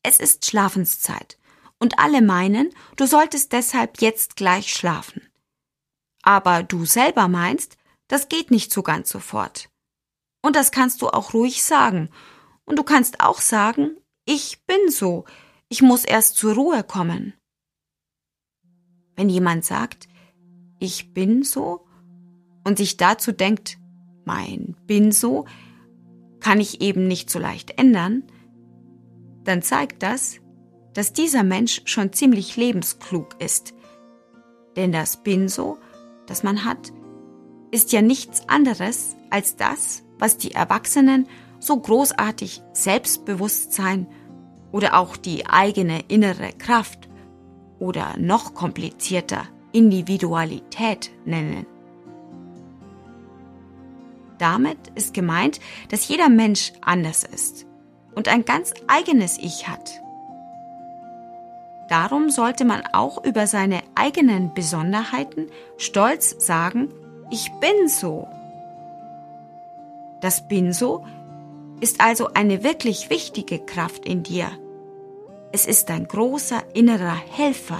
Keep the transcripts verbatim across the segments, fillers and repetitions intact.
es ist Schlafenszeit und alle meinen, du solltest deshalb jetzt gleich schlafen. Aber du selber meinst, das geht nicht so ganz sofort. Und das kannst du auch ruhig sagen. Und du kannst auch sagen, ich bin so, ich muss erst zur Ruhe kommen. Wenn jemand sagt, ich bin so, und sich dazu denkt, mein bin so, kann ich eben nicht so leicht ändern, dann zeigt das, dass dieser Mensch schon ziemlich lebensklug ist. Denn das bin so, das man hat, ist ja nichts anderes als das, was die Erwachsenen so großartig Selbstbewusstsein oder auch die eigene innere Kraft oder noch komplizierter Individualität nennen. Damit ist gemeint, dass jeder Mensch anders ist und ein ganz eigenes Ich hat. Darum sollte man auch über seine eigenen Besonderheiten stolz sagen, ich bin so. Das Bin so ist also eine wirklich wichtige Kraft in dir. Es ist ein großer innerer Helfer.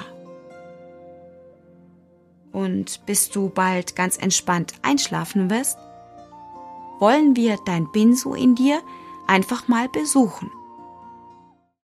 Und bis du bald ganz entspannt einschlafen wirst, wollen wir dein Bin so in dir einfach mal besuchen.